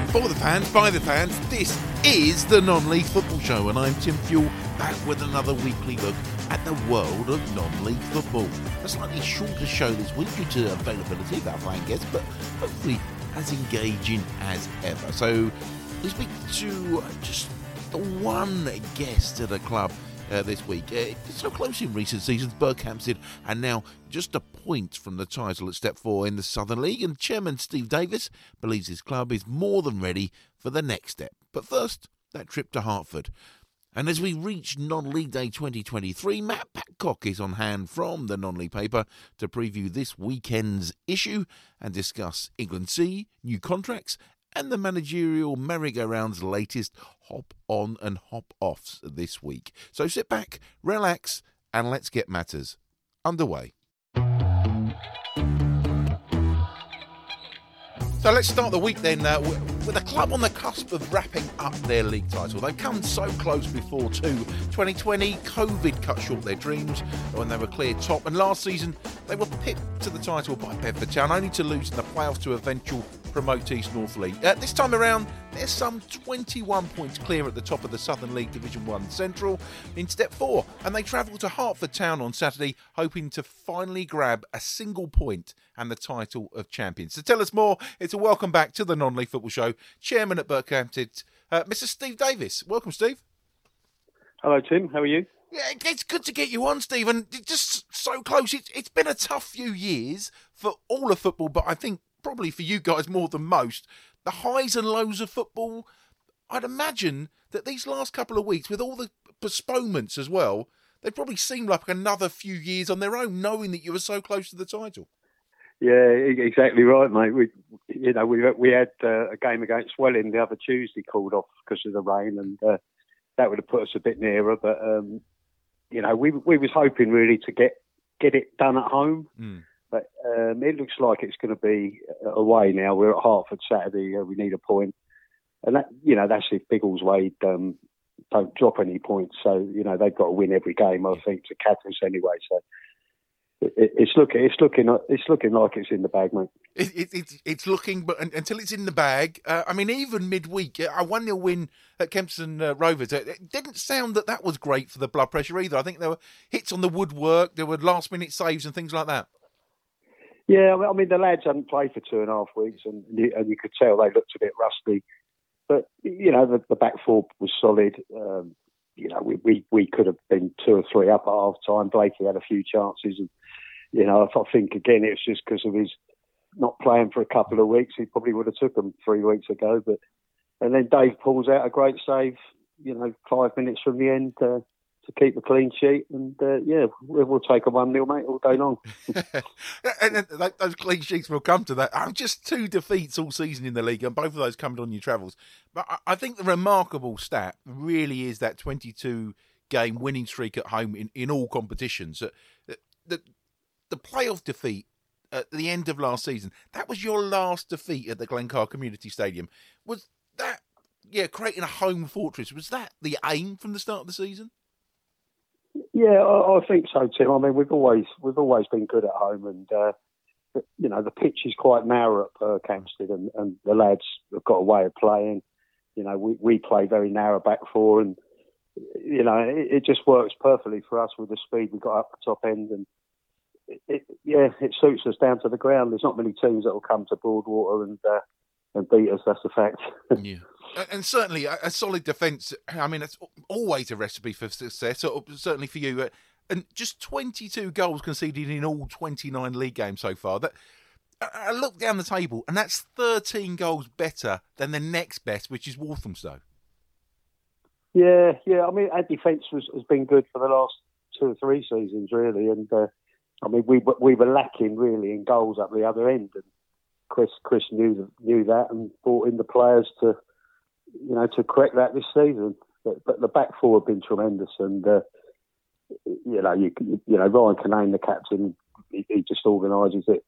For the fans, by the fans, this is the Non-League Football Show, and I'm Tim Fuel, back with another weekly look at the world of non-league football. A slightly shorter show this week due to availability of our playing guests, but hopefully as engaging as ever. So we speak to just the one guest at a club this week. It's so close in recent seasons. Berkhamsted are now just a point from the title at Step 4 in the Southern League, and Chairman Steve Davis believes his club is more than ready for the next step. But first, that trip to Hertford. And as we reach Non-League Day 2023, Matt Patcock is on hand from the Non-League paper to preview this weekend's issue and discuss England C, new contracts, and the managerial merry-go-round's latest hop-on and hop-offs this week. So sit back, relax, and let's get matters underway. So let's start the week then with a club on the cusp of wrapping up their league title. They've come so close before too. 2020, COVID cut short their dreams when they were clear top. And last season, they were pipped to the title by Bedford Town, only to lose in the playoffs to eventual promote East North League. This time around, they're some 21 points clear at the top of the Southern League Division 1 Central in Step 4. And they travel to Hertford Town on Saturday, hoping to finally grab a single point and the title of champions. To tell us more, it's a welcome back to the Non-League Football Show, Chairman at Berkhamsted, Mr. Steve Davis. Welcome, Steve. Hello, Tim. How are you? Yeah, it's good to get you on, Steve, and just so close. It's been a tough few years for all of football, but I think probably for you guys more than most. The highs and lows of football, I'd imagine that these last couple of weeks, with all the postponements as well, they probably seem like another few years on their own, knowing that you were so close to the title. Yeah, exactly right, mate. We had a game against Welling the other Tuesday called off because of the rain, and that would have put us a bit nearer. But we was hoping really to get it done at home. But it looks like it's going to be away now. We're at Hertford Saturday. We need a point, and that's if Biggleswade don't drop any points. So they've got to win every game, I think, to catch us anyway. So. It's looking like it's in the bag, mate. It's looking, but until it's in the bag, even midweek, a 1-0 win at Kempston Rovers, it didn't sound that was great for the blood pressure either. I think there were hits on the woodwork, there were last-minute saves and things like that. Yeah, the lads hadn't played for 2.5 weeks, and you could tell they looked a bit rusty. But the back four was solid. We could have been 2 or 3 up at half time. Blakey had a few chances, and I think again it was just because of his not playing for a couple of weeks. He probably would have took them 3 weeks ago. And then Dave pulls out a great save, 5 minutes from the end to keep a clean sheet. And we'll take a 1-0, mate, all day long. And those clean sheets will come to that. Just 2 defeats all season in the league, and both of those coming on your travels. But I think the remarkable stat really is that 22-game winning streak at home in all competitions. The playoff defeat at the end of last season, that was your last defeat at the Glencar Community Stadium. Was that, creating a home fortress, was that the aim from the start of the season? Yeah, I think so, Tim. We've always been good at home, and the pitch is quite narrow at Berkhamsted, and the lads have got a way of playing. We play very narrow back four, and it just works perfectly for us with the speed we've got up the top end, and it suits us down to the ground. There's not many teams that will come to Broadwater and beat us. That's a fact. Yeah. And certainly a solid defence, it's always a recipe for success, certainly for you. And just 22 goals conceded in all 29 league games so far. I look down the table, and that's 13 goals better than the next best, which is Walthamstow. Yeah. Our defence has been good for the last 2 or 3 seasons, really. And, we were lacking, really, in goals up the other end. And Chris knew that and brought in the players to correct that this season. But the back four have been tremendous, and Ryan Canane, the captain, he just organises it.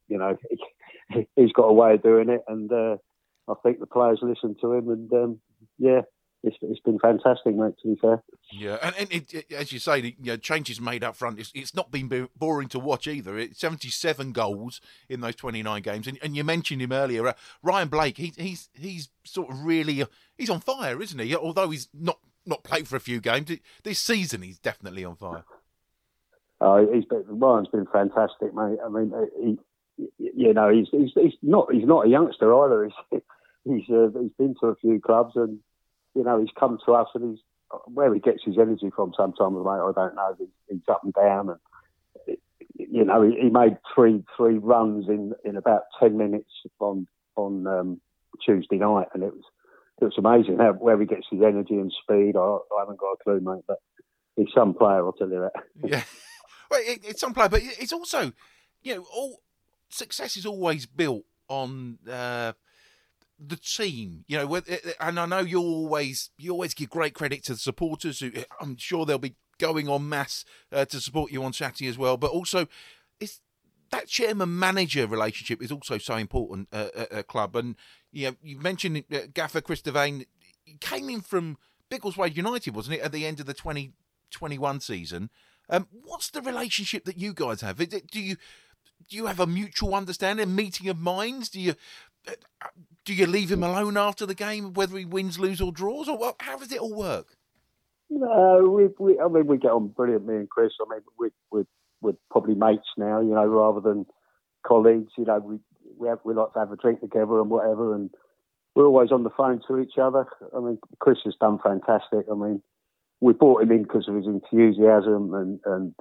He's got a way of doing it, and I think the players listen to him. And it's been fantastic, mate. To be fair. Yeah, and as you say, changes made up front. It's not been boring to watch either. It's 77 goals in those 29 games, and you mentioned him earlier, Ryan Blake. He's sort of really he's on fire, isn't he? Although he's not played for a few games this season, he's definitely on fire. Ryan's been fantastic, mate. I mean, he's not a youngster either. He's been to a few clubs, and he's come to us, and where he gets his energy from. Sometimes, mate, I don't know. He's up and down, and he made three runs in about 10 minutes on Tuesday night, and it was amazing where he gets his energy and speed. I haven't got a clue, mate, but he's some player, I'll tell you that. Yeah, well, it's some player, but it's also, all success is always built on the team, and I know you always give great credit to the supporters, who I'm sure they'll be going en masse to support you on Saturday as well. But also, it's that chairman-manager relationship is also so important at a club. And you mentioned Gaffer Chris Devane. He came in from Biggleswade United, wasn't it, at the end of the 2021 season? What's the relationship that you guys have? Do you have a mutual understanding, meeting of minds? Do you leave him alone after the game, whether he wins, loses, or draws, or what? How does it all work? No, we get on brilliant, me and Chris. I mean, we're probably mates now, rather than colleagues. We like to have a drink together and whatever, and we're always on the phone to each other. I mean, Chris has done fantastic. I mean, we brought him in because of his enthusiasm, and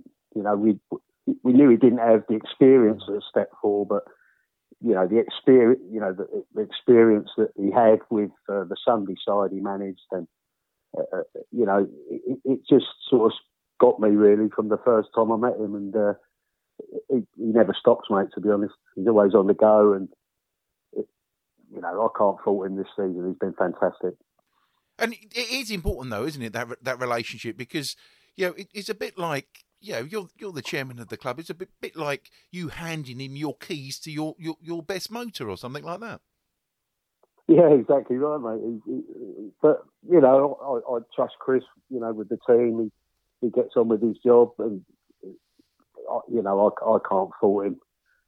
we knew he didn't have the experience at Step 4, but the experience, the experience that he had with the Sunday side he managed, and it just sort of got me really from the first time I met him, and he never stops, mate. To be honest, he's always on the go, and I can't fault him this season. He's been fantastic. And it is important, though, isn't it, that relationship? Because it's a bit like you're the chairman of the club. It's a bit like you handing him your keys to your best motor or something like that. Yeah, exactly right, mate. But I trust Chris. With the team, he gets on with his job, and I can't fault him.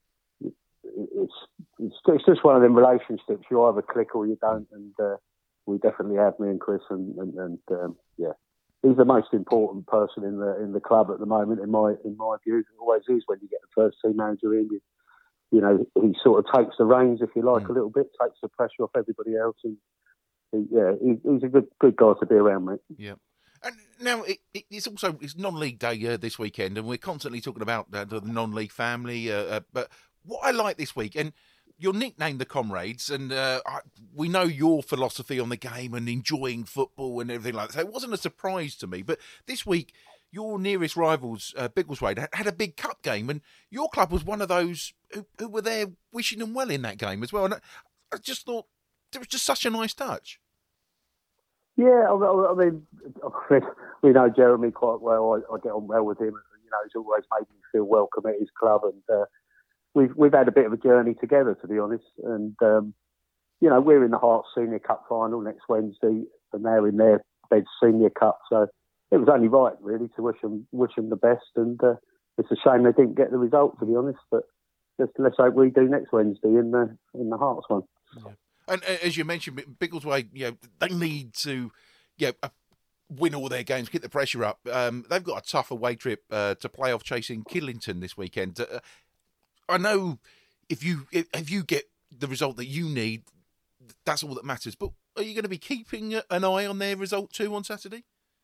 It's just one of them relationships. You either click or you don't, and we definitely have, me and Chris, and yeah, he's the most important person in the club at the moment, in my view. It always is when you get the first team manager in. He sort of takes the reins, if you like, a little bit, takes the pressure off everybody else, and he's a good guy to be around, mate. Yeah. And now it's non-league day this weekend, and we're constantly talking about the non-league family. But what I like this week, and you're nicknamed the Comrades, and we know your philosophy on the game and enjoying football and everything like that. So it wasn't a surprise to me. But this week, your nearest rivals, Biggleswade, had a big cup game, and your club was one of those who were there wishing them well in that game as well. And I just thought it was just such a nice touch. Yeah, I mean, we know Jeremy quite well. I get on well with him. He's always made me feel welcome at his club, and we've had a bit of a journey together, to be honest. And we're in the Hearts Senior Cup final next Wednesday, and they're in their Beds Senior Cup. So it was only right, really, to wish them the best. And it's a shame they didn't get the result, to be honest. But let's hope we do next Wednesday in the Hearts one. Yeah. And as you mentioned, Biggleswade, they need to win all their games, get the pressure up. They've got a tough away trip to playoff chasing Kidlington this weekend. I know if you get the result that you need, that's all that matters. But are you going to be keeping an eye on their result too on Saturday?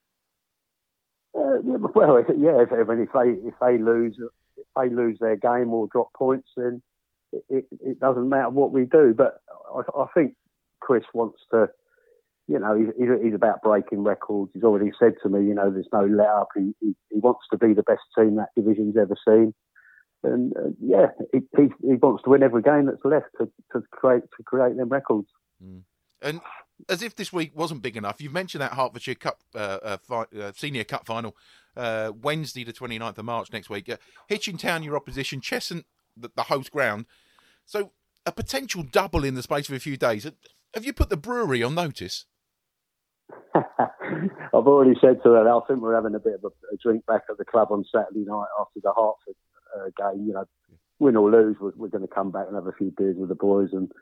Well, yeah. If they lose their game or drop points, then it doesn't matter what we do. But I think Chris wants to. He's about breaking records. He's already said to me, there's no let up. He wants to be the best team that division's ever seen. And he wants to win every game that's left to create them records. Mm. And as if this week wasn't big enough, you've mentioned that Hertfordshire Cup Senior Cup final, Wednesday the 29th of March next week. Hitchin Town, your opposition, Cheshunt, the host ground. So a potential double in the space of a few days. Have you put the brewery on notice? I've already said to her, I think we're having a bit of a drink back at the club on Saturday night after the Hertford game. You know, win or lose, we're going to come back and have a few beers with the boys, and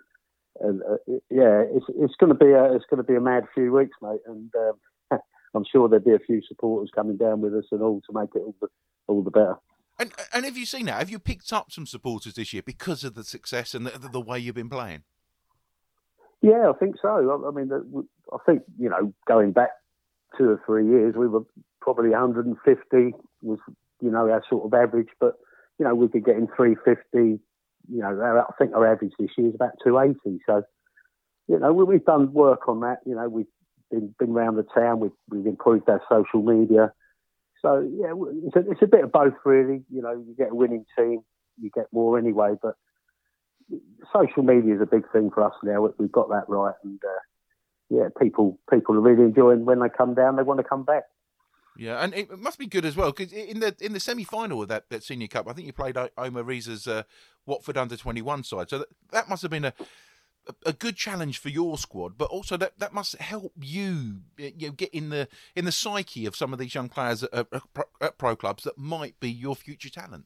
yeah, it's going to be a mad few weeks, mate. And I'm sure there'll be a few supporters coming down with us and all to make it all the better. And have you seen that? Have you picked up some supporters this year because of the success and the way you've been playing? Yeah, I think so. I mean, I think, you know, going back 2 or 3 years, we were probably 150 was, you know, our sort of average. But, you know, we've been getting 350. You know, I think our average this year is about 280. So, you know, we've done work on that. You know, we've been around the town. We've improved our social media. So, yeah, it's a bit of both, really. You know, you get a winning team, you get more anyway. But social media is a big thing for us now. We've got that right. And, yeah, people are really enjoying when they come down. They want to come back. Yeah, and it must be good as well, because in the semi-final of that Senior Cup, I think you played Omar Riza's Watford under-21 side. So that must have been a good challenge for your squad, but also that must help you get in the psyche of some of these young players at pro clubs that might be your future talent.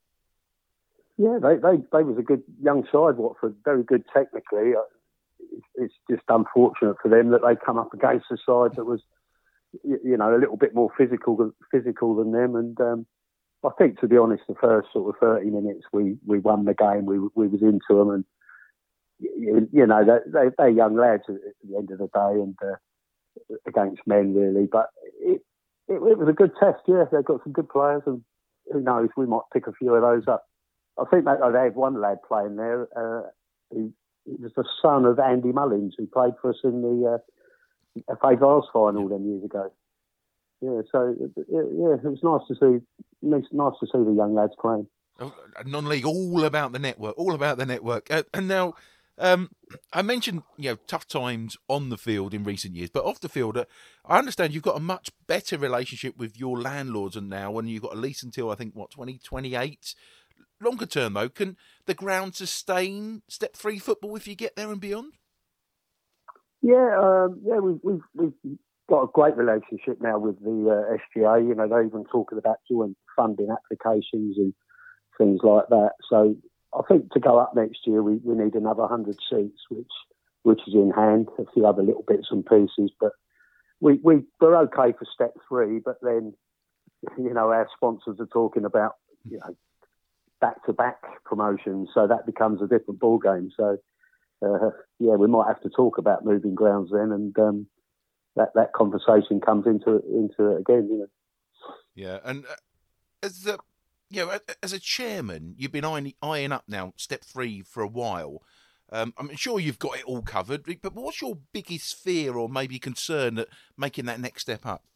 Yeah, they was a good young side, Watford, very good technically. It's just unfortunate for them that they come up against a side that was, you know, a little bit more physical than them. And I think, to be honest, the first sort of 30 minutes we won the game. We was into them, and you know, they're young lads at the end of the day, and against men really. But it was a good test. Yeah, they've got some good players, and who knows, we might pick a few of those up. I think that they had one lad playing there. He was the son of Andy Mullins, who played for us in the FA Vase final them years ago. Yeah, so yeah, it was nice to see the young lads playing. Non-league, all about the network. And now, I mentioned, you know, tough times on the field in recent years, but off the field, I understand you've got a much better relationship with your landlords, and now when you've got a lease until, I think, 2028. Longer term, though, can the ground sustain Step 3 football if you get there and beyond? Yeah, we've got a great relationship now with the SGA. You know, they're even talking about doing funding applications and things like that. So I think to go up next year, we need another 100 seats, which is in hand. A few other little bits and pieces, but we're okay for Step 3. But then, you know, our sponsors are talking about, you know, back-to-back promotions, so that becomes a different ball game. So, yeah, we might have to talk about moving grounds then, and that conversation comes into it again. You know. Yeah, and as a chairman, you've been eyeing up now Step 3 for a while. I'm sure you've got it all covered, but what's your biggest fear or maybe concern at making that next step up?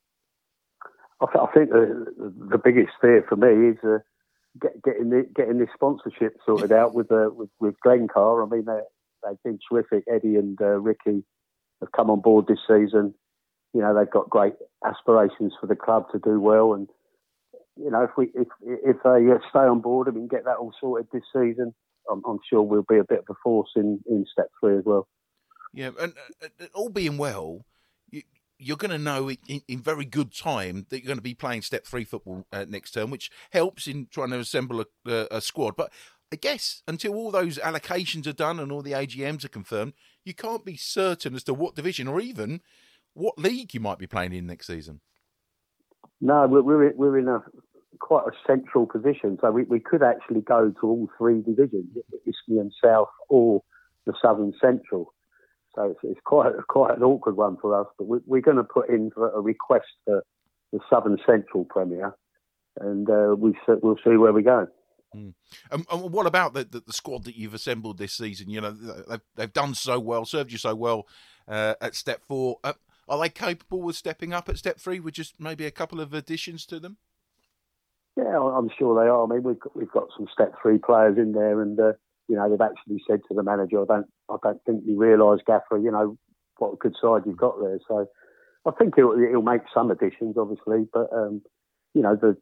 I think the biggest fear for me is getting this sponsorship sorted out with Glencar. I mean, they've been terrific. Eddie and Ricky have come on board this season. You know, they've got great aspirations for the club to do well, and you know, if they stay on board and we can get that all sorted this season, I'm sure we'll be a bit of a force in Step 3 as well. Yeah, and all being well, you're going to know in very good time that you're going to be playing Step 3 football next term, which helps in trying to assemble a squad. But I guess until all those allocations are done and all the AGMs are confirmed, you can't be certain as to what division or even what league you might be playing in next season. No, we're in quite a central position, so we could actually go to all 3 divisions, Isthmian South or the Southern Central. So it's quite an awkward one for us, but we're going to put in for a request for the Southern Central Premier, and we'll see where we go. Mm. And what about the squad that you've assembled this season? You know, they've done so well, served you so well at Step 4. Are they capable of stepping up at Step 3 with just maybe a couple of additions to them? Yeah, I'm sure they are. I mean, we've got some Step 3 players in there, and you know, they've actually said to the manager, I don't think you realise, Gaffer, you know, what a good side you've got there. So I think he'll make some additions, obviously, but you know, the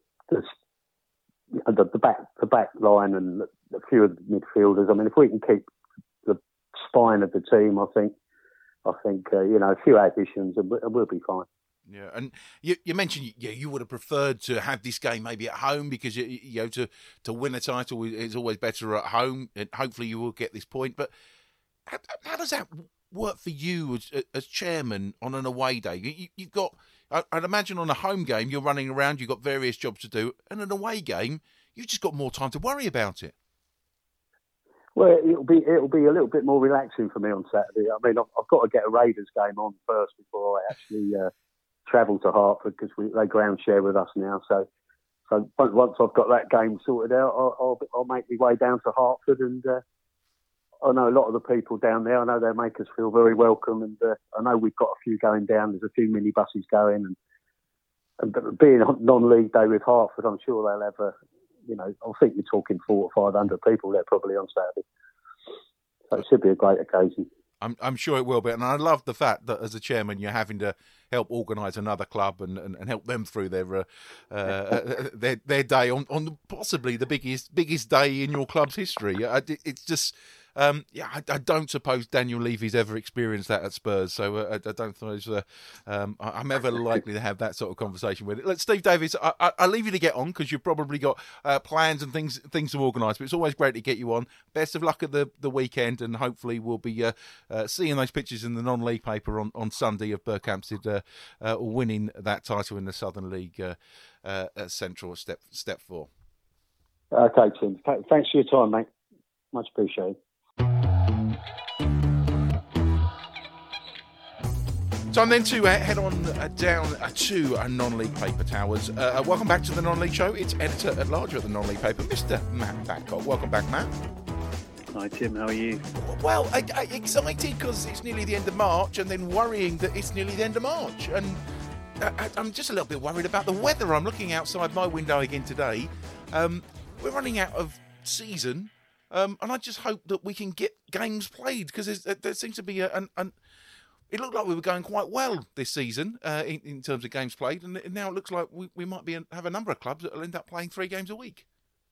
back line and a few of the midfielders. I mean, if we can keep the spine of the team, I think I think a few additions and we'll be fine. Yeah, and you mentioned you would have preferred to have this game maybe at home because to win a title is always better at home, and hopefully you will get this point. But how does that work for you as chairman on an away day? You've got, I'd imagine, on a home game you're running around, you've got various jobs to do, and an away game you've just got more time to worry about it. Well, it'll be a little bit more relaxing for me on Saturday. I mean, I've got to get a Raiders game on first before I actually travel to Hertford because they ground share with us now. So once I've got that game sorted out, I'll make my way down to Hertford, and I know a lot of the people down there. I know they make us feel very welcome, and I know we've got a few going down. There's a few minibuses going, and being non-league day with Hertford, I'm sure they'll have I think you're talking 400 or 500 people there probably on Saturday. So it should be a great occasion. I'm sure it will be, and I love the fact that as a chairman you're having to help organise another club and help them through their day on possibly the biggest day in your club's history. It's just I don't suppose Daniel Levy's ever experienced that at Spurs, so I don't suppose I'm ever likely to have that sort of conversation with it. Look, Steve Davis, I'll leave you to get on because you've probably got plans and things to organise, but it's always great to get you on. Best of luck at the weekend, and hopefully we'll be seeing those pictures in the non-league paper on Sunday of Berkhamsted winning that title in the Southern League Central step 4. Okay, Tim. Thanks for your time, mate. Much appreciated. Time then to head on down to non-league paper towers. Welcome back to the non-league show. It's editor at large at the non-league paper, Mr. Matt Babcock. Welcome back, Matt. Hi Tim, how are you? Well, excited because it's nearly the end of March, and then worrying that it's nearly the end of March. And I'm just a little bit worried about the weather. I'm looking outside my window again today. We're running out of season, and I just hope that we can get games played because there seems to be it looked like we were going quite well this season in terms of games played, and now it looks like we might have a number of clubs that will end up playing 3 games a week.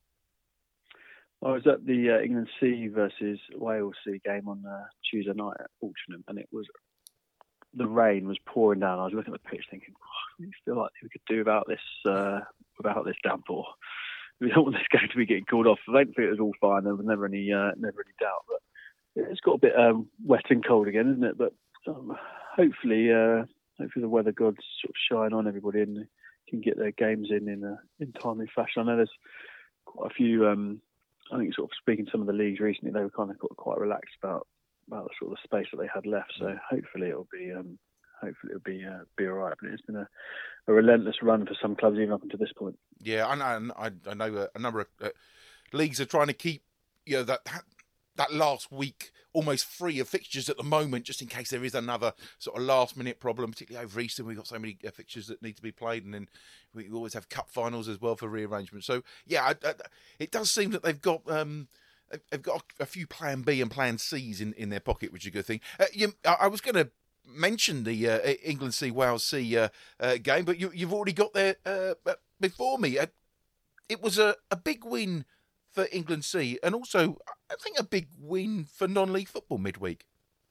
I was at the England C versus Wales C game on Tuesday night at Altrincham, and the rain was pouring down. I was looking at the pitch thinking, I feel like we could do without this downpour. We don't want this game to be getting called off. I don't think it was all fine. There was never any doubt, but it's got a bit wet and cold again, isn't it? But hopefully the weather gods sort of shine on everybody and can get their games in timely fashion. I know there's quite a few. I think sort of speaking to some of the leagues recently, they were kind of quite relaxed about the sort of the space that they had left. So hopefully it'll be all right. But it's been a relentless run for some clubs even up until this point. Yeah, I know a number of leagues are trying to keep that last week almost free of fixtures at the moment, just in case there is another sort of last-minute problem, particularly over Easter. We've got so many fixtures that need to be played, and then we always have cup finals as well for rearrangement. So, yeah, it does seem that they've got a few Plan B and Plan Cs in their pocket, which is a good thing. I was going to mention the England C, Wales C game, but you've already got there before me. It was a big win for England C, and also I think a big win for non-league football midweek.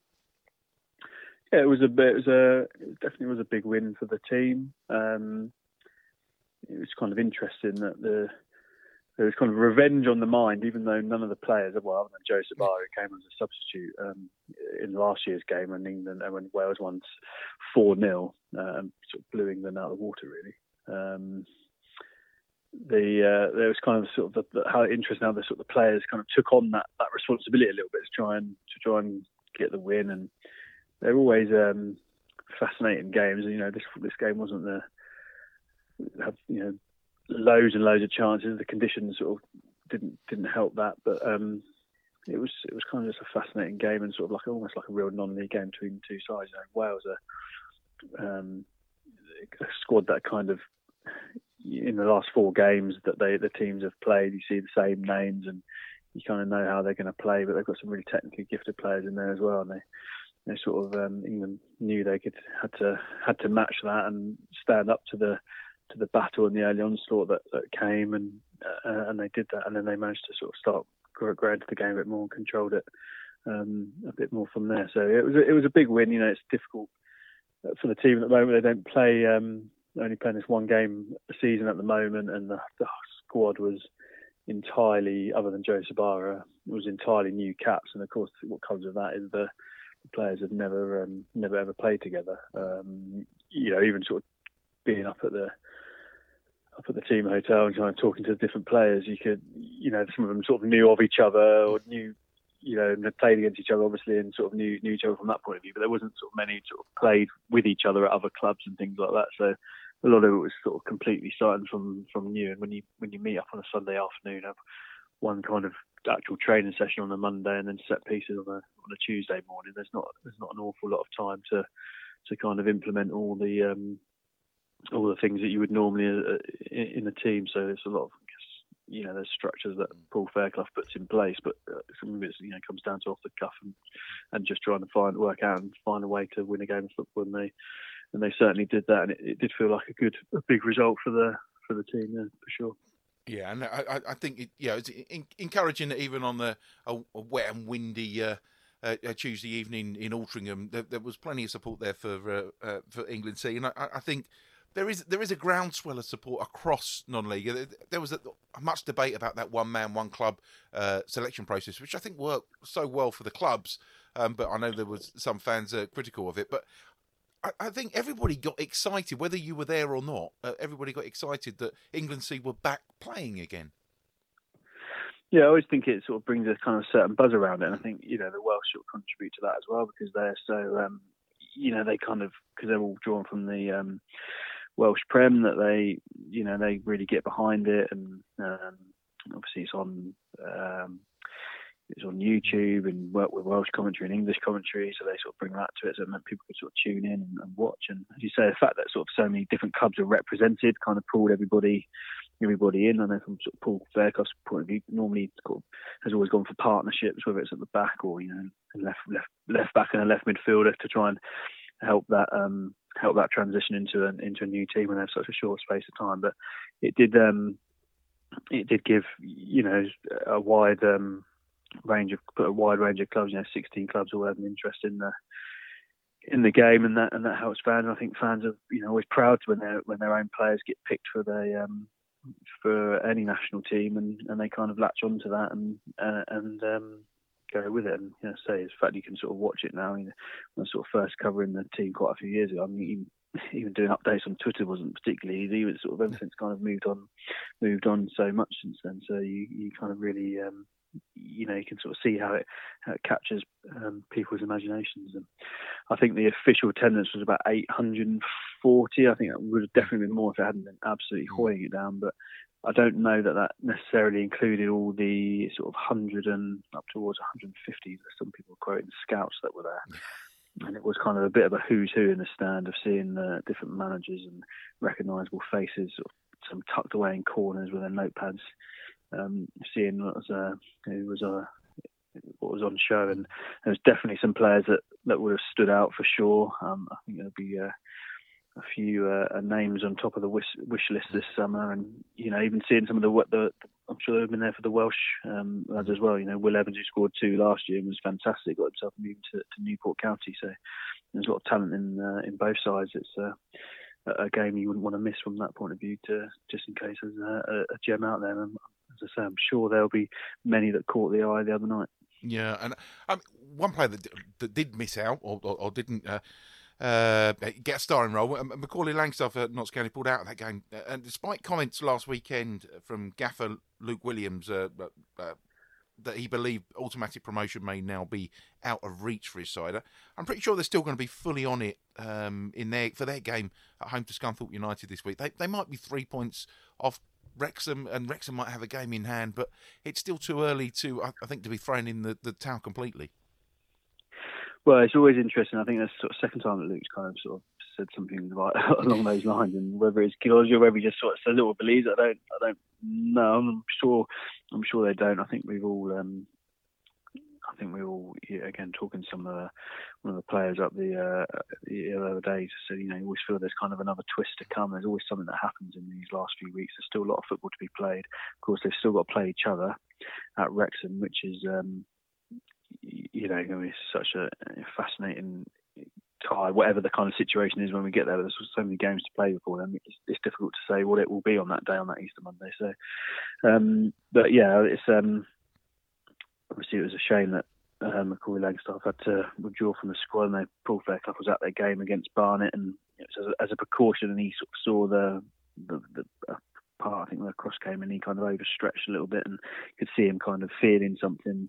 Yeah, it definitely was a big win for the team. It was kind of interesting that there was kind of revenge on the mind, even though none of the players, other than Joe Sabah, who came as a substitute in last year's game when England and when Wales won 4-0, sort of blew England out of the water really. There was kind of sort of how interesting how the sort of the players kind of took on that responsibility a little bit to try and get the win, and they're always fascinating games. And this game wasn't loads and loads of chances. The conditions sort of didn't help that, but it was kind of just a fascinating game and sort of almost like a real non-league game between the two sides. Wales are a squad that kind of, in the last 4 games that the teams have played, you see the same names and you kind of know how they're going to play, but they've got some really technically gifted players in there as well, and they sort of England knew they had to match that and stand up to the battle and the early onslaught that came, and they did that, and then they managed to sort of start growing to the game a bit more and controlled it a bit more from there. So it was a big win. It's difficult for the team at the moment. They don't play. They're only playing this one game a season at the moment, and the squad was entirely, other than Joe Sabara, was entirely new caps. And of course, what comes with that is the players have never ever played together. Even sort of being up at the team hotel and kind of talking to the different players, you could, some of them sort of knew of each other or knew, and had played against each other, obviously, and sort of knew each other from that point of view. But there wasn't sort of many sort of played with each other at other clubs and things like that. So a lot of it was sort of completely starting from new. And when you meet up on a Sunday afternoon, have one kind of actual training session on a Monday and then set pieces on a Tuesday morning, there's not an awful lot of time to kind of implement all the things that you would normally in a team. So it's a lot of, there's structures that Paul Fairclough puts in place, but some of it comes down to off the cuff and just trying to work out and find a way to win a game of football. And they certainly did that, and it did feel like a big result for the team, for sure. Yeah, and I think it's encouraging that even on a wet and windy Tuesday evening in Altrincham, there was plenty of support there for England C, and I think there is a groundswell of support across non-league. There was much debate about that one man, one club selection process, which I think worked so well for the clubs, but I know there was some fans critical of it. But I think everybody got excited, whether you were there or not. Everybody got excited that England C were back playing again. Yeah, I always think it sort of brings a kind of certain buzz around it. And I think, the Welsh sort of contribute to that as well, because they're so, they kind of, because they're all drawn from the Welsh Prem, that they really get behind it. And obviously it's on YouTube and work with Welsh commentary and English commentary, so they sort of bring that to it, so that people could sort of tune in and watch. And as you say, the fact that sort of so many different clubs are represented kind of pulled everybody in. I know from sort of Paul Fairclough's point of view, normally has always gone for partnerships, whether it's at the back or left back and a left midfielder, to try and help that transition into a new team when they have such a short space of time. But it did give a wide range of clubs, 16 clubs all having interest in the game, and that helps fans. And I think fans are always proud when their own players get picked for any national team, and they kind of latch onto that and go with it. And say, the fact you can sort of watch it now. When I was sort of first covering the team quite a few years ago, I mean, even doing updates on Twitter wasn't particularly easy. But sort of everything's kind of moved on so much since then. So you kind of really you can sort of see how it captures people's imaginations. And I think the official attendance was about 840. I think that would have definitely been more if it hadn't been absolutely hoying it down. But I don't know that necessarily included all the sort of 100 and up towards 150 that some people were quoting scouts that were there. And it was kind of a bit of a who's who in the stand, of seeing different managers and recognisable faces, sort of some tucked away in corners with their notepads, seeing what was on show. And there was definitely some players that would have stood out for sure. I think there'll be a few names on top of the wish list this summer, and even seeing some of the I'm sure they've been there for the Welsh lads as well. Will Evans, who scored 2 last year and was fantastic, got himself moved to Newport County. So there's a lot of talent in both sides. It's a game you wouldn't want to miss from that point of view, just in case there's a gem out there. And as I say, I'm sure there'll be many that caught the eye the other night. Yeah, and one player that did miss out or didn't get a starring role, Macaulay Langstaff at Notts County, pulled out of that game. And despite comments last weekend from gaffer Luke Williams that he believed automatic promotion may now be out of reach for his side, I'm pretty sure they're still going to be fully on it for their game at home to Scunthorpe United this week. They might be 3 points off Wrexham, and Wrexham might have a game in hand, but it's still too early I think, to be thrown in the towel completely. Well, it's always interesting. I think that's sort of second time that Luke's kind of sort of said something along those lines, and whether it's guilty or whether he just sort of says it or believes it, I don't know. I'm sure they don't. I think we all again, talking to one of the players up the other day, just said, you always feel there's kind of another twist to come. There's always something that happens in these last few weeks. There's still a lot of football to be played. Of course, they've still got to play each other at Wrexham, which is you know, it's such a fascinating tie, whatever the kind of situation is when we get there. There's so many games to play before then. It's difficult to say what it will be on that day, on that Easter Monday. So, but yeah, it's obviously it was a shame that Macaulay Langstaff had to withdraw from the squad, and Paul Fairclough was at their game against Barnet, and as a precaution, and he sort of saw the part, I think the cross came, and he kind of overstretched a little bit, and could see him kind of feeling something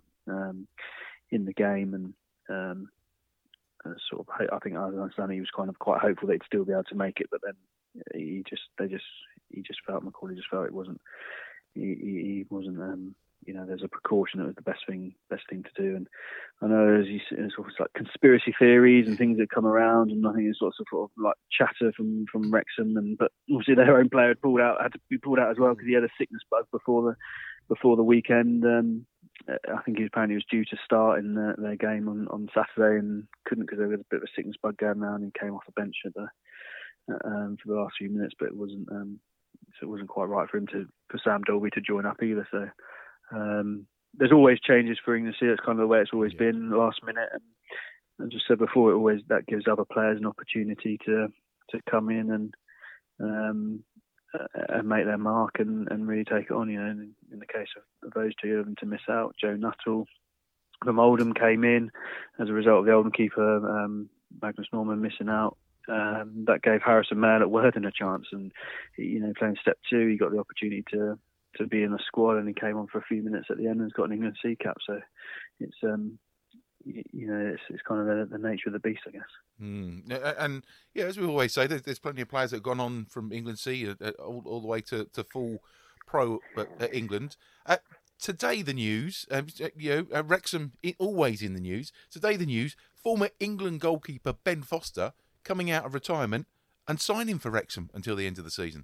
in the game, and sort of, I think I understand he was kind of quite hopeful that he'd still be able to make it, but then he just felt, Macaulay just felt it wasn't, he wasn't, you know, there's a precaution that was the best thing to do. And I know there's sort of like conspiracy theories and things that come around, and I think it's sort of like chatter from Wrexham, but obviously their own player had to be pulled out as well because he had a sickness bug before the weekend. I think apparently he was due to start in their game on Saturday and couldn't because there was a bit of a sickness bug going around, and came off the bench for the last few minutes, but it wasn't quite right for Sam Dolby to join up either. So there's always changes for England. That's kind of the way it's always been, last minute. And as I said before, that gives other players an opportunity to come in and make their mark and really take it on. You know, in the case of those two of them to miss out, Joe Nuttall from Oldham came in as a result of the Oldham keeper Magnus Norman missing out. That gave Harrison Mayle at Worthing a chance, and you know, playing step 2, he got the opportunity to be in the squad, and he came on for a few minutes at the end and has got an England C cap. So it's you know, it's kind of the nature of the beast, I guess. And yeah, as we always say, there's plenty of players that have gone on from England C all the way to full pro at England. Today the news, Wrexham always in the news. Today the news: former England goalkeeper Ben Foster coming out of retirement and signing for Wrexham until the end of the season.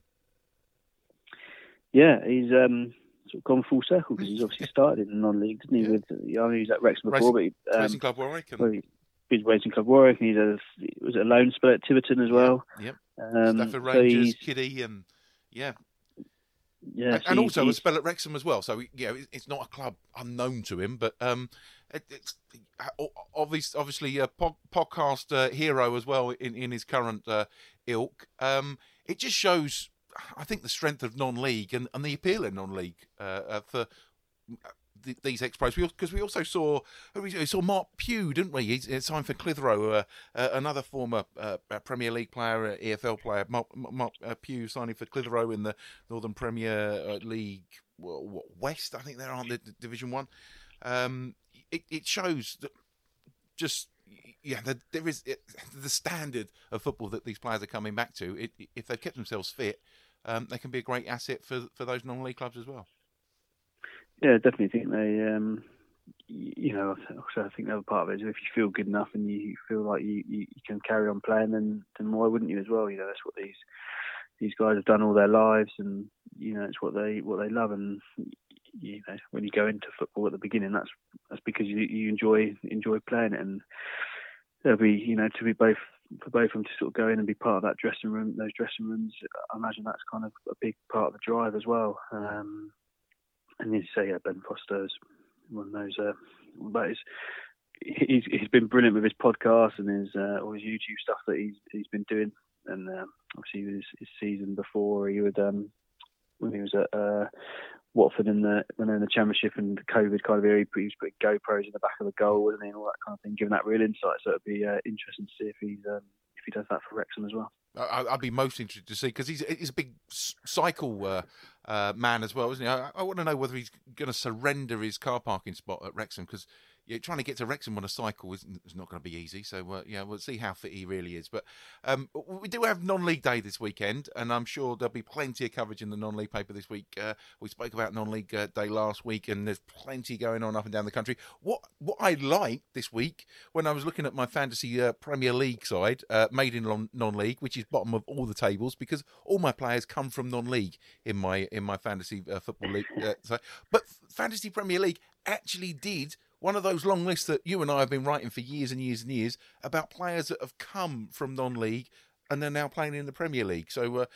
Yeah, he's sort of gone full circle because he's obviously started in the non-league, didn't he? Yeah. I know he was at Wrexham before, but Racing Club Warwick. He's Racing Club Warwick, and was it a loan spell at Tiverton as well? Yep. Stafford Rangers, Kiddie, and yeah. Yeah, and also a spell at Wrexham as well. So it's not a club unknown to him, but it's obviously a podcast hero as well in his current ilk. It just shows, I think, the strength of non-league and the appeal in non-league for these ex-pros. Because we also saw Mark Pugh, didn't we? He signed for Clitheroe, another former Premier League player, EFL player. Mark Pugh signing for Clitheroe in the Northern Premier League West, I think they're on the Division 1. It shows that just... Yeah, there is the standard of football that these players are coming back to. If they've kept themselves fit, they can be a great asset for those non-league clubs as well. Yeah, definitely think they, I think the other part of it is if you feel good enough and you feel like you can carry on playing, then why wouldn't you as well? You know, that's what these guys have done all their lives, and you know, it's what they love. And you know, when you go into football at the beginning, that's because you enjoy playing it, and there'll be, you know, for both of them to sort of go in and be part of that dressing room, those dressing rooms. I imagine that's kind of a big part of the drive as well. And you say, Ben Foster's one of those. He's been brilliant with his podcast and all his YouTube stuff that he's been doing. And obviously his season before, he would when he was at Watford when they were in the Championship and the COVID kind of era, he was putting GoPros in the back of the goal, wasn't he, and all that kind of thing, giving that real insight. So it'd be interesting to see if he does that for Wrexham as well. I'd be most interested to see, because he's a big cycle man as well, isn't he? I want to know whether he's going to surrender his car parking spot at Wrexham, because trying to get to Wrexham on a cycle is not going to be easy. So we'll see how fit he really is. But we do have non-league day this weekend, and I'm sure there'll be plenty of coverage in the non-league paper this week. We spoke about non-league day last week, and there's plenty going on up and down the country. What I liked this week, when I was looking at my fantasy Premier League side, made in non-league, which is bottom of all the tables, because all my players come from non-league in my fantasy football league. But Fantasy Premier League actually did one of those long lists that you and I have been writing for years and years and years about players that have come from non-league and they're now playing in the Premier League. So,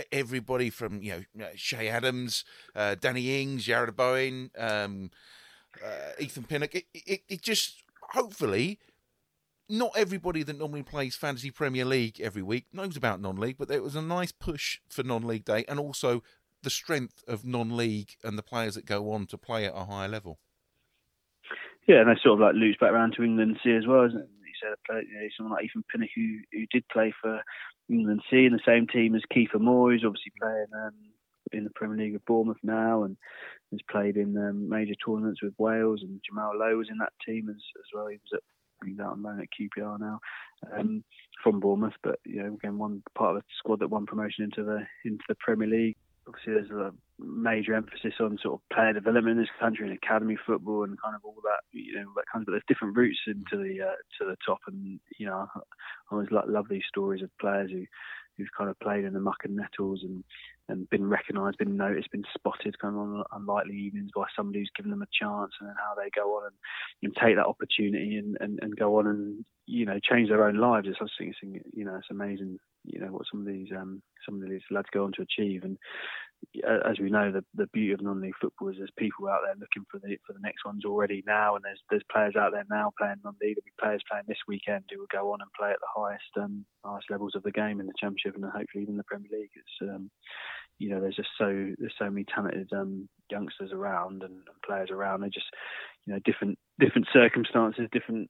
everybody from, Shay Adams, Danny Ings, Jared Bowen, Ethan Pinnock. It just, hopefully, not everybody that normally plays Fantasy Premier League every week knows about non-league, but there was a nice push for non-league day, and also the strength of non-league and the players that go on to play at a higher level. Yeah, and they sort of like loops back around to England C as well, isn't it? You said someone like Ethan Pinnock who did play for England C in the same team as Kiefer Moore, who's obviously playing in the Premier League of Bournemouth now, and has played in major tournaments with Wales, and Jamal Lowe was in that team as well. He was out on loan at QPR now from Bournemouth, but again, one part of the squad that won promotion into the Premier League. Obviously, there's a major emphasis on sort of player development in this country and academy football and kind of all that, that kind of. But there's different routes into the top, and I always love these stories of players who've kind of played in the muck and nettles and been recognised, been noticed, been spotted kind of on unlikely evenings by somebody who's given them a chance, and then how they go on and take that opportunity and go on and change their own lives. I was thinking, it's amazing, what some of these lads go on to achieve. And as we know, the beauty of non-league football is there's people out there looking for the next ones already now, and there's players out there now playing non-league. There'll be players playing this weekend who will go on and play at the highest levels of the game in the Championship and hopefully even the Premier League. It's there's just so many talented youngsters around and players around. They just different circumstances, different.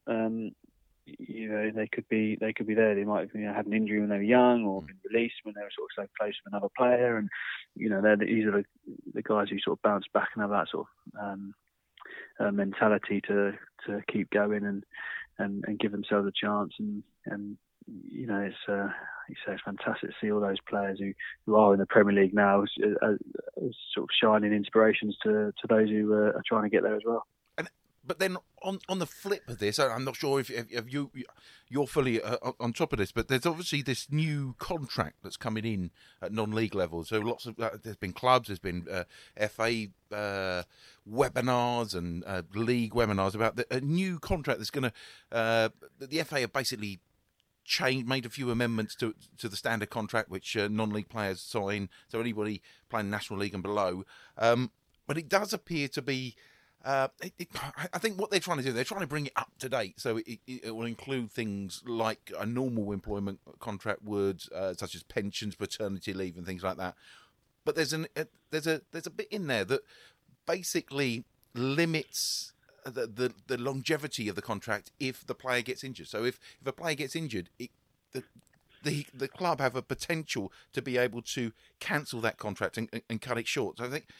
They could be there. They might have had an injury when they were young, or been released when they were sort of so close to another player, and these are the guys who sort of bounce back and have that sort of mentality to keep going and give themselves a chance. And it's fantastic to see all those players who are in the Premier League now as sort of shining inspirations to those who are trying to get there as well. But then on the flip of this, I'm not sure if you're fully on top of this, but there's obviously this new contract that's coming in at non-league level. So lots of there's been clubs, there's been FA webinars and league webinars about a new contract that's going to. The FA have basically made a few amendments to the standard contract, which non-league players sign. So anybody playing National League and below, but it does appear to be. I think what they're trying to do, they're trying to bring it up to date, so it will include things like a normal employment contract would, such as pensions, paternity leave, and things like that. But there's a bit in there that basically limits the longevity of the contract if the player gets injured. So if a player gets injured, the club have a potential to be able to cancel that contract and cut it short. So I think.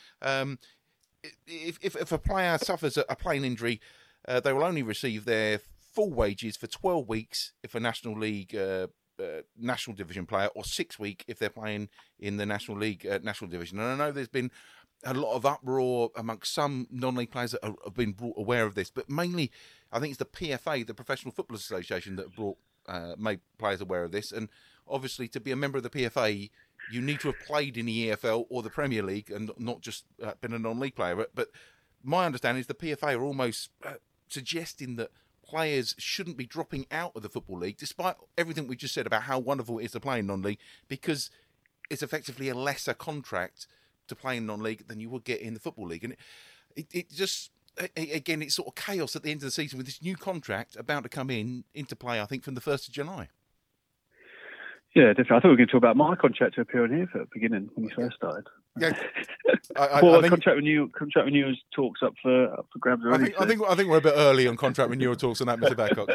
If a player suffers a plain injury, they will only receive their full wages for 12 weeks if a National League National Division player, or 6 weeks if they're playing in the National League National Division. And I know there's been a lot of uproar amongst some non-league players that have been brought aware of this, but mainly I think it's the PFA, the Professional Football Association, that made players aware of this. And obviously, to be a member of the PFA, you need to have played in the EFL or the Premier League and not just been a non-league player. But my understanding is the PFA are almost suggesting that players shouldn't be dropping out of the Football League, despite everything we just said about how wonderful it is to play in non-league, because it's effectively a lesser contract to play in non-league than you would get in the Football League. And it just, again, it's sort of chaos at the end of the season with this new contract about to come into play, I think, from the 1st of July. Yeah, definitely. I thought we were going to talk about my contract to appear on here for the beginning when we first started. Yeah, I think contract renewals talks up for grabs already. I think we're a bit early on contract renewal talks on that, Mr. Babcock.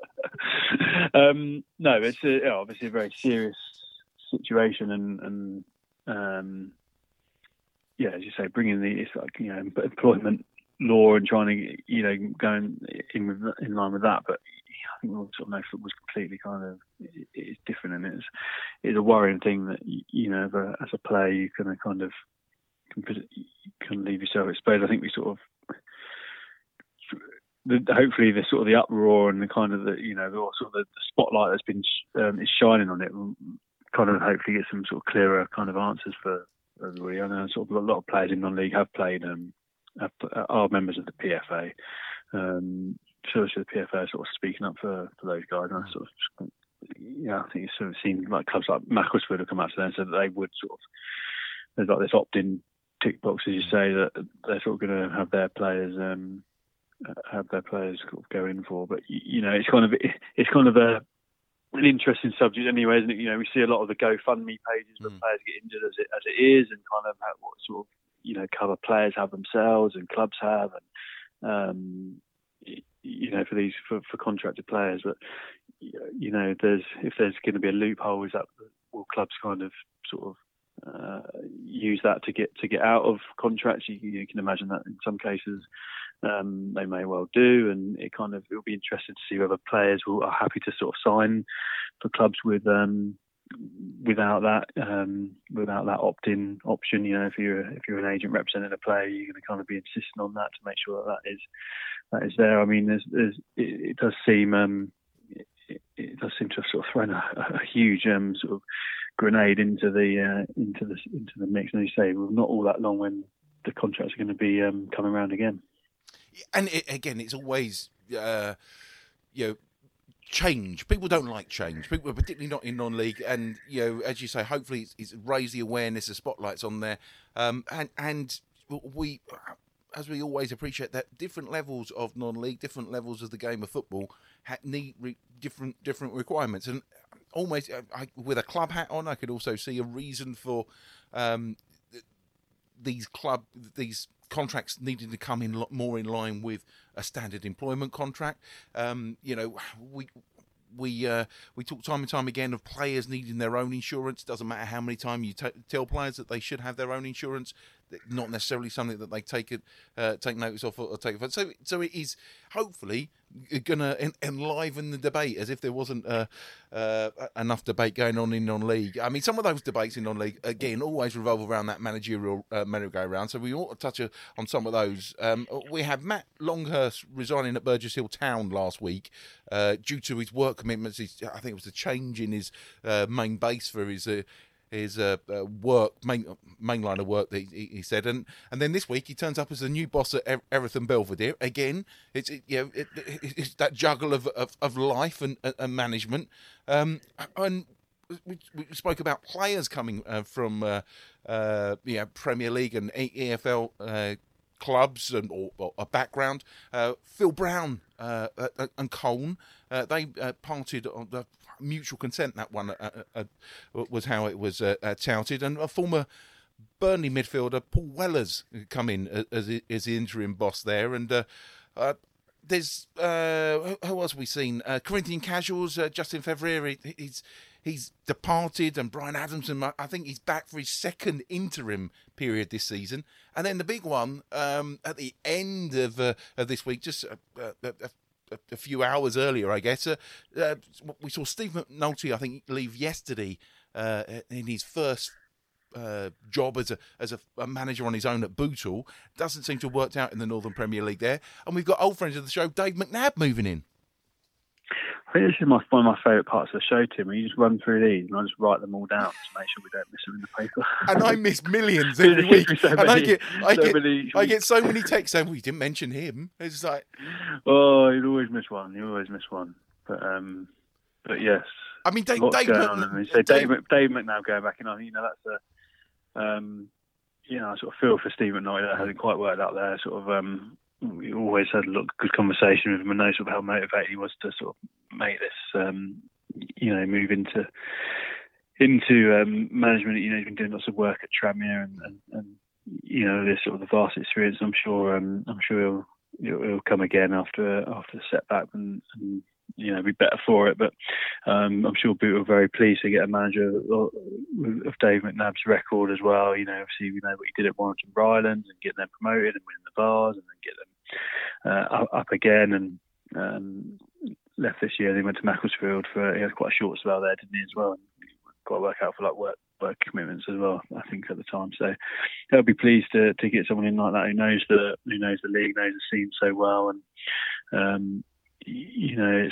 No, it's obviously a very serious situation, and as you say, bringing it's like employment law and trying to go in line with that, but. I think we all sort of know football's completely kind of it's different, and it's a worrying thing that as a player you can kind of can leave yourself exposed. I think we sort of hopefully the sort of the uproar and the kind of the spotlight that's been is shining on it, kind of hopefully get some sort of clearer kind of answers for everybody. I know sort of a lot of players in non-league have played are members of the PFA. So the PFA sort of speaking up for those guys, and I sort of, I think it sort of seemed like clubs like Macclesfield have come out to them and said that they would sort of, there's like this opt-in tick box, as you say, that they're sort of going to have their players have their players go in for. But it's kind of an interesting subject anyway, isn't it? We see a lot of the GoFundMe pages where players get injured as it is, and kind of what sort of cover players have themselves and clubs have, and for contracted players. But if there's going to be a loophole, is that will clubs kind of sort of use that to get out of contracts? You can imagine that in some cases they may well do, and it'll be interesting to see whether players are happy to sort of sign for clubs without that opt-in option. If you're an agent representing a player, you're going to kind of be insisting on that to make sure that is there. I mean, it does seem to have sort of thrown a huge sort of grenade into the mix. And you say, well, not all that long when the contracts are going to be coming around again. And it's always change. People don't like change. People, particularly not in non-league. And as you say, hopefully it's raised the awareness, the spotlight's on there, and we, as we always appreciate, that different levels of non-league, different levels of the game of football need different requirements. And almost with a club hat on, I could also see a reason for these contracts needing to come in more in line with a standard employment contract. We talk time and time again of players needing their own insurance. Doesn't matter how many times you tell players that they should have their own insurance. Not necessarily something that they take notice of or take. So it is hopefully going to enliven the debate, as if there wasn't enough debate going on in non-league. I mean, some of those debates in non-league again always revolve around that managerial merry-go-round. So we ought to touch on some of those. We had Matt Longhurst resigning at Burgess Hill Town last week due to his work commitments. I think it was a change in his main base for his work, main line of work that he said, and then this week he turns up as the new boss at Erith and Belvedere. Again, it's that juggle of life and management, and we spoke about players coming from Premier League and EFL clubs or a background. Phil Brown and Colne, they parted on the mutual consent. That one was how it was touted. And a former Burnley midfielder, Paul Wellers, come in as the interim boss there. And there's who else have we seen? Corinthian Casuals, Justin Fevrier, he's departed, and Brian Adamson, I think he's back for his second interim period this season. And then the big one at the end of this week, just a few hours earlier, I guess, we saw Steve McNulty, I think, leave yesterday in his first job as a manager on his own at Bootle. Doesn't seem to have worked out in the Northern Premier League there. And we've got old friends of the show, Dave McNabb, moving in. I think this is one of my favourite parts of the show, Tim. When you just run through these and I just write them all down to make sure we don't miss them in the paper. And I miss millions every week. I get so many texts saying, "Well, you didn't mention him." It's like, oh, you always miss one. But yes. I mean, Dave McNabb going back in. That's I sort of feel for Steve McNulty that hasn't quite worked out there. Sort of. We always had a lot of good conversation with him, and know sort of how motivated he was to sort of make this, move into management. He's been doing lots of work at Tranmere and this sort of the vast experience. I'm sure he'll come again after the setback and be better for it. But I'm sure Boot are very pleased to get a manager of Dave McNabb's record as well. Obviously we know what he did at Warrington Rylands and get them promoted and win the bars and then get them up again, and left this year. They went to Macclesfield he had quite a short spell there, didn't he, as well? And got to work out for work commitments as well, I think, at the time. So they'll be pleased to get someone in like that who knows the league, knows the scene so well, and it's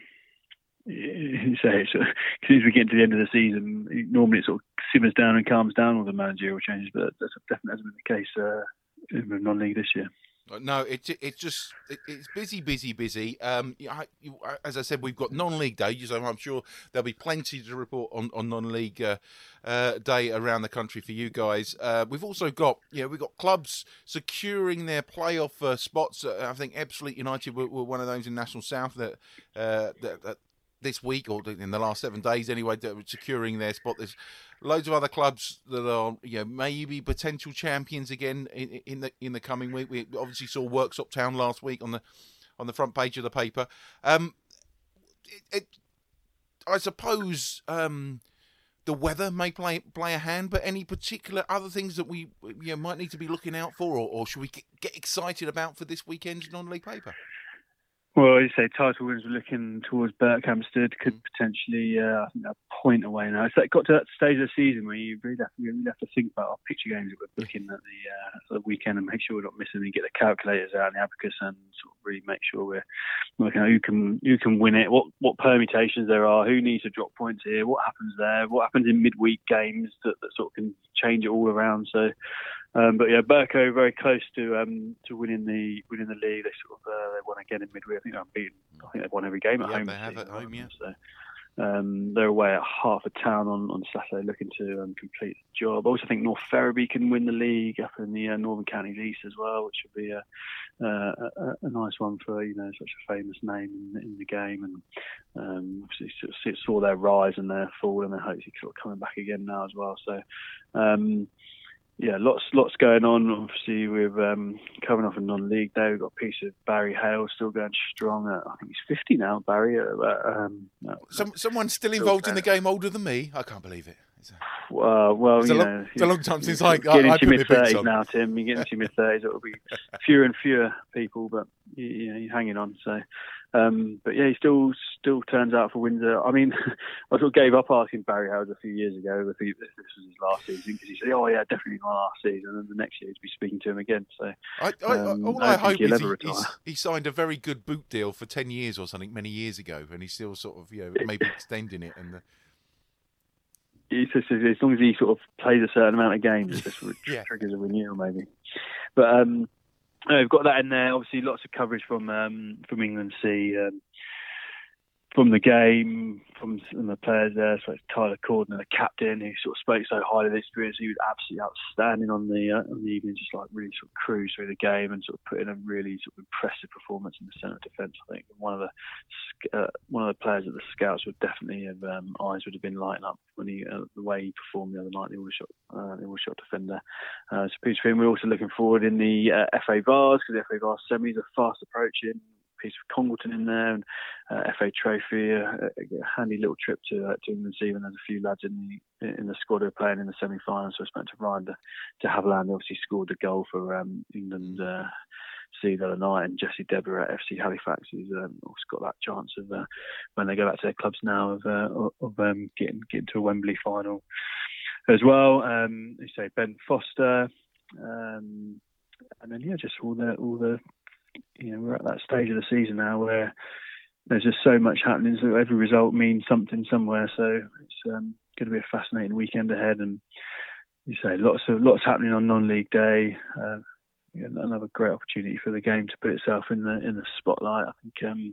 as we get to the end of the season, normally it sort of simmers down and calms down with the managerial changes, but that definitely hasn't been the case in non-league this year. No, it's busy. As I said, we've got non-league day, so I'm sure there'll be plenty to report on non-league day around the country for you guys. We've also got we've got clubs securing their playoff spots. I think Ebbsfleet United were one of those in National South that this week, or in the last 7 days anyway, that were securing their spot. There's loads of other clubs that are maybe potential champions again in the coming week. We obviously saw Worksop Town last week on the front page of the paper. I suppose the weather may play a hand, but any particular other things that we might need to be looking out for, or should we get excited about for this weekend's non-league paper? Well, you say title wins were looking towards Berkhamsted, could potentially, I think, a point away now. It's got to that stage of the season where you really have to think about our picture games that we're booking at the weekend and make sure we're not missing and get the calculators out and the abacus and sort of really make sure we're working out who can win it, what permutations there are, who needs to drop points here, what happens there, what happens in midweek games that sort of can change it all around. So. But yeah, Berko very close to winning the league. They sort of they won again in midweek. I think they've won every game at home. They have at home, yeah. So they're away at Hertford Town on Saturday, looking to complete the job. I also think North Ferriby can win the league up in the Northern Counties East as well, which would be a nice one for such a famous name in the game. And obviously saw their rise and their fall, and they're hopefully sort of coming back again now as well. So. Yeah, lots going on. Obviously, we're coming off a non-league day. We've got a piece of Barry Hale still going strong. I think he's 50 now, Barry. Someone still involved in the game older than me. I can't believe it. It's a long time since I get into your mid-30s now, Tim. You get into your mid-30s, it'll be fewer and fewer people, but you're hanging on. So, but yeah, he still turns out for Windsor. I mean, I sort of gave up asking Barry Howard a few years ago if this was his last season, because he said, "Oh yeah, definitely my last season," and the next year he'd be speaking to him again. So, all I hope is he signed a very good boot deal for 10 years or something many years ago, and he's still sort of maybe extending it and. It's just, as long as he sort of plays a certain amount of games, it just triggers a renewal maybe. But we've got that in there. Obviously, lots of coverage from England C, from the game, from the players there. So it's Tyler Corden, the captain, who sort of spoke so highly of the experience. He was absolutely outstanding on the evening, just like really sort of cruise through the game and sort of put in a really sort of impressive performance in the centre defence. I think one of the players that the scouts would definitely have eyes would have been lighting up when the way he performed the other night. The all-shot defender. So piece for him. We're also looking forward in the FA Vars, because the FA Vars semis are fast approaching. Piece of Congleton in there, and FA Trophy, a handy little trip to England Sea, and there's a few lads in the squad who are playing in the semi-final. So I spoke to Ryan de Havilland, obviously scored the goal for England Sea the other night, and Jesse Deborah at FC Halifax, who's also got that chance of when they go back to their clubs now of getting to a Wembley final as well. You say Ben Foster, and then just all the. We're at that stage of the season now where there's just so much happening. So every result means something somewhere. So it's going to be a fascinating weekend ahead. And you say lots happening on non-league day. Another great opportunity for the game to put itself in the spotlight. I think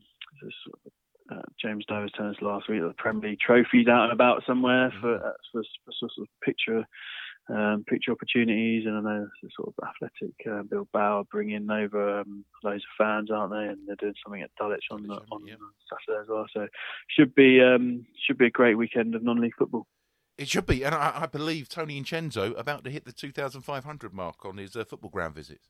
James Doe was telling us last week that the Premier League trophy's out and about somewhere for sort of picture opportunities, and I know the sort of Athletic Bilbao are bringing over loads of fans, aren't they? And they're doing something at Dulwich on Saturday as well. So should be a great weekend of non-league football. It should be, and I believe Tony Incenzo about to hit the 2,500 mark on his football ground visits.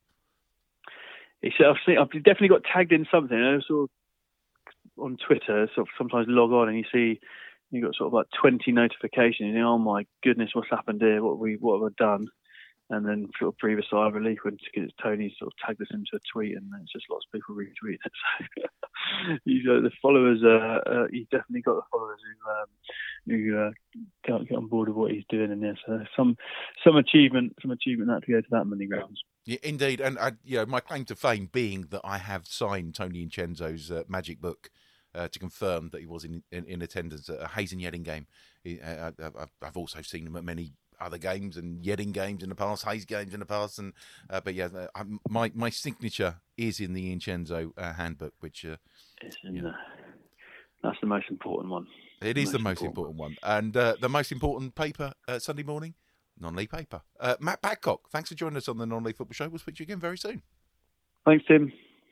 I've definitely got tagged in something. I sort of on Twitter, sort of sometimes log on and you see. You got sort of like 20 notifications. You think, oh my goodness, what's happened here? What have I done? And then sort of breathe a sigh of relief when Tony sort of tagged us into a tweet, and it's just lots of people retweeting it. So the followers, he's definitely got the followers who can't get on board with what he's doing in there. So some achievement that to go to that many grounds. Yeah, indeed, and my claim to fame being that I have signed Tony Incenzo's magic book. To confirm that he was in attendance at a Hayes and Yedding game. I've also seen him at many other games and Yedding games in the past, Hayes games in the past, and but yeah, my signature is in the Vincenzo handbook, which it's in that's the most important one. It is the most important one, and the most important paper Sunday morning, non-league paper. Matt Badcock, thanks for joining us on the Non-League Football Show. We'll speak to you again very soon. Thanks, Tim.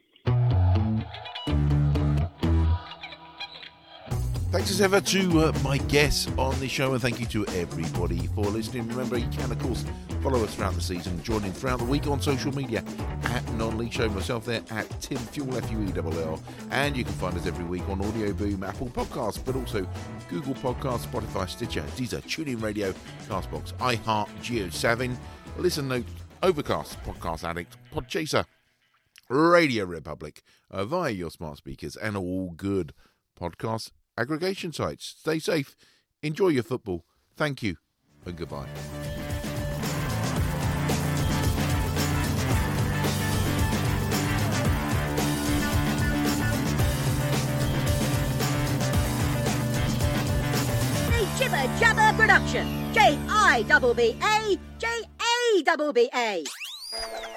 Thanks as ever to my guests on the show, and thank you to everybody for listening. Remember, you can, of course, follow us throughout the season, join in throughout the week on social media at Non-League Show, myself there at Tim Fuel, Fuell, and you can find us every week on Audio Boom, Apple Podcasts, but also Google Podcasts, Spotify, Stitcher, Deezer, TuneIn Radio, Castbox, iHeart, GeoSavin, Listen Note, Overcast, Podcast Addict, Podchaser, Radio Republic, via your smart speakers, and all good podcast aggregation sites. Stay safe, enjoy your football. Thank you, and goodbye. A Jibber Jabber production. JIBBA JABBA.